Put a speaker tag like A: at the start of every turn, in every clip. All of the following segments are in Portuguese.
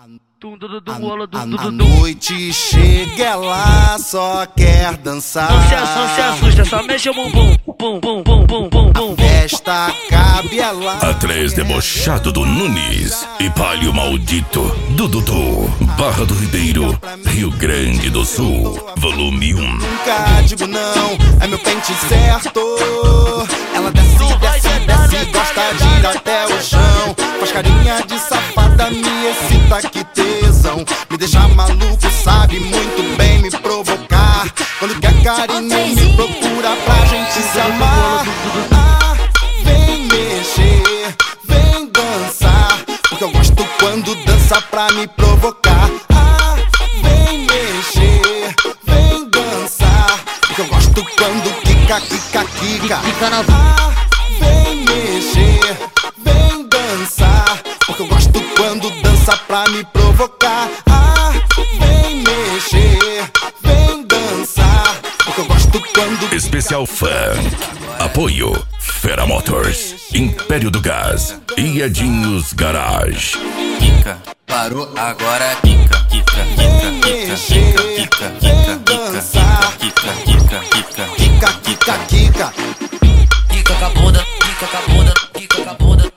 A: A noite chega, ela só quer dançar.
B: Não se assusta, só mexe o bumbum. Bum, bum, bum, bum, bum, bum.
A: Festa cabe ela.
C: Atrás debochado do Nunes e palio maldito do Dudu. Barra do Ribeiro, Rio Grande do Sul, volume 1.
A: Nunca digo não, é meu pente certo. Ela desce, gosta de ir até o chão. Faz carinha de safada, me excita, que tesão. Me deixa maluco, sabe muito bem me provocar. Quando quer carinho, me procura pra gente se amar. Vem mexer, vem dançar, porque eu gosto quando dança pra me provocar. Vem mexer, vem dançar, porque eu gosto quando quica, quica, quica. Vem mexer, vem dançar, porque eu gosto quando dança pra me provocar. Vem mexer, vem dançar, porque eu gosto quando...
C: Especial Funk. Apoio Fera Motors, Império do Gás e Edinhos Garage.
D: Quica, parou agora, quica, quica, quica, quica, quica, quica, quica, quica, quica, quica,
A: quica, quica, quica.
D: Quica com a bunda, quica com a bunda, quica com a bunda.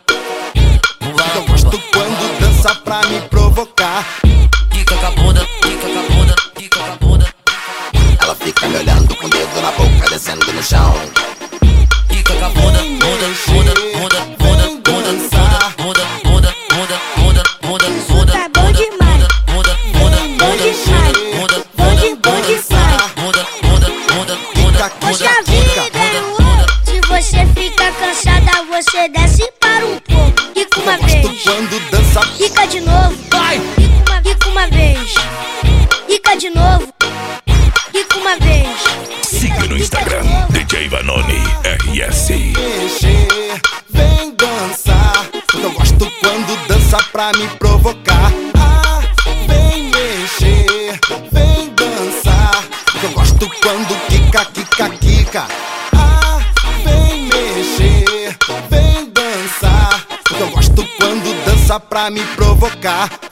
A: Eu gosto quando dança pra me provocar.
D: Quica com a bunda, quica com a bunda, quica com a bunda.
E: Ela fica me olhando com o dedo na boca, descendo no chão.
D: Quica com a bunda, bunda, bunda, bunda, bunda, bunda, bunda, bunda, bunda, bunda, bunda, bunda.
F: Tá bom demais.
D: Bunda, bunda, bunda, bunda,
F: bom demais.
D: bunda, bunda, bunda, bunda.
F: Poxa vida, se você fica cansada, você desce para um pouco. Quica uma vez,
A: quando dança,
F: quica de novo.
A: vai.
F: Quica uma vez, quica de novo. Quica uma vez.
C: Siga no Instagram, DJ Vanoni RS.
A: Mexer, vem dançar, porque eu gosto quando dança pra me provocar. Vem mexer, vem dançar, porque eu gosto quando quica, quica, quica. Vem mexer, vem dançar, porque eu gosto quando dança pra me provocar.